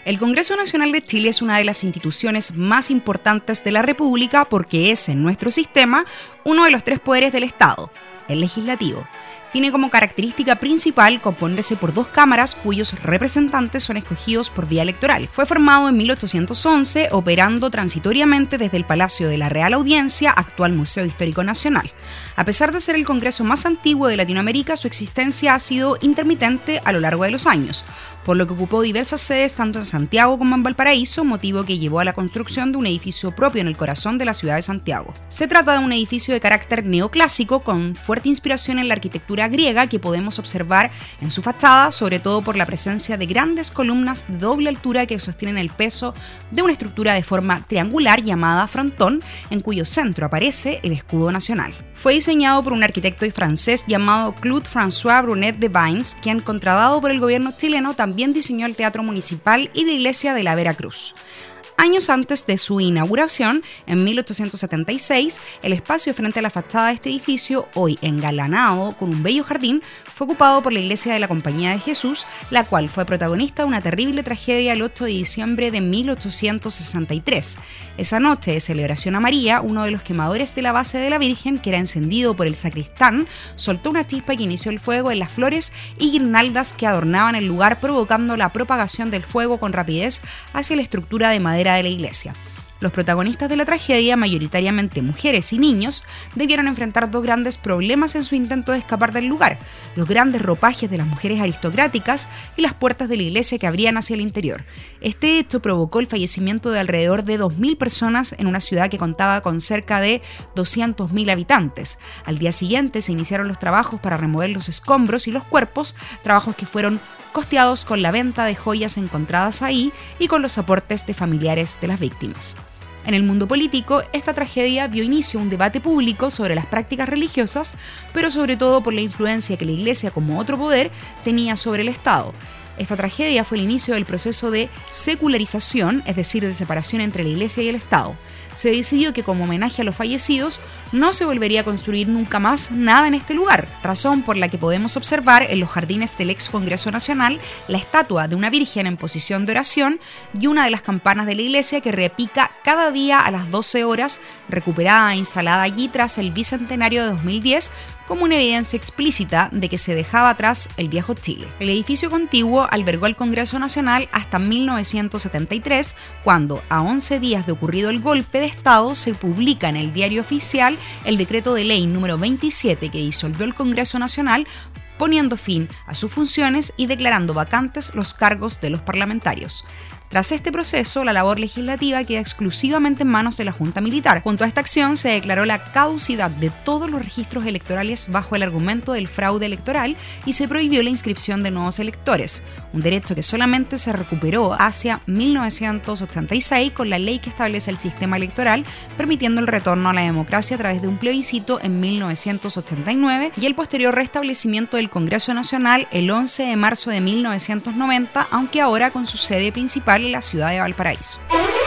El Congreso Nacional de Chile es una de las instituciones más importantes de la República porque es, en nuestro sistema, uno de los tres poderes del Estado, el legislativo. Tiene como característica principal componerse por dos cámaras cuyos representantes son escogidos por vía electoral. Fue formado en 1811, operando transitoriamente desde el Palacio de la Real Audiencia, actual Museo Histórico Nacional. A pesar de ser el Congreso más antiguo de Latinoamérica, su existencia ha sido intermitente a lo largo de los años, por lo que ocupó diversas sedes tanto en Santiago como en Valparaíso, motivo que llevó a la construcción de un edificio propio en el corazón de la ciudad de Santiago. Se trata de un edificio de carácter neoclásico con fuerte inspiración en la arquitectura griega que podemos observar en su fachada, sobre todo por la presencia de grandes columnas de doble altura que sostienen el peso de una estructura de forma triangular llamada frontón, en cuyo centro aparece el escudo nacional. Fue diseñado por un arquitecto francés llamado Claude François Brunet de Vines, quien, contratado por el gobierno chileno, también diseñó el Teatro Municipal y la iglesia de la Vera Cruz. Años antes de su inauguración, en 1876, el espacio frente a la fachada de este edificio, hoy engalanado con un bello jardín, fue ocupado por la Iglesia de la Compañía de Jesús, la cual fue protagonista de una terrible tragedia el 8 de diciembre de 1863. Esa noche de celebración a María, uno de los quemadores de la base de la Virgen, que era encendido por el sacristán, soltó una chispa que inició el fuego en las flores y guirnaldas que adornaban el lugar, provocando la propagación del fuego con rapidez hacia la estructura de madera de la iglesia. Los protagonistas de la tragedia, mayoritariamente mujeres y niños, debieron enfrentar dos grandes problemas en su intento de escapar del lugar: los grandes ropajes de las mujeres aristocráticas y las puertas de la iglesia que abrían hacia el interior. Este hecho provocó el fallecimiento de alrededor de 2.000 personas en una ciudad que contaba con cerca de 200.000 habitantes. Al día siguiente se iniciaron los trabajos para remover los escombros y los cuerpos, trabajos que fueron costeados con la venta de joyas encontradas ahí y con los aportes de familiares de las víctimas. En el mundo político, esta tragedia dio inicio a un debate público sobre las prácticas religiosas, pero sobre todo por la influencia que la Iglesia, como otro poder, tenía sobre el Estado. Esta tragedia fue el inicio del proceso de secularización, es decir, de separación entre la Iglesia y el Estado. Se decidió que, como homenaje a los fallecidos, no se volvería a construir nunca más nada en este lugar, razón por la que podemos observar en los jardines del ex Congreso Nacional la estatua de una virgen en posición de oración y una de las campanas de la iglesia que repica cada día a las 12 horas, recuperada e instalada allí tras el bicentenario de 2010, como una evidencia explícita de que se dejaba atrás el viejo Chile. El edificio contiguo albergó al Congreso Nacional hasta 1973, cuando, a 11 días de ocurrido el golpe de Estado, se publica en el Diario Oficial el decreto de ley número 27 que disolvió el Congreso Nacional, poniendo fin a sus funciones y declarando vacantes los cargos de los parlamentarios. Tras este proceso, la labor legislativa queda exclusivamente en manos de la Junta Militar. Junto a esta acción se declaró la caducidad de todos los registros electorales bajo el argumento del fraude electoral y se prohibió la inscripción de nuevos electores, un derecho que solamente se recuperó hacia 1986 con la ley que establece el sistema electoral, permitiendo el retorno a la democracia a través de un plebiscito en 1989 y el posterior restablecimiento del Congreso Nacional el 11 de marzo de 1990, aunque ahora con su sede principal en la ciudad de Valparaíso.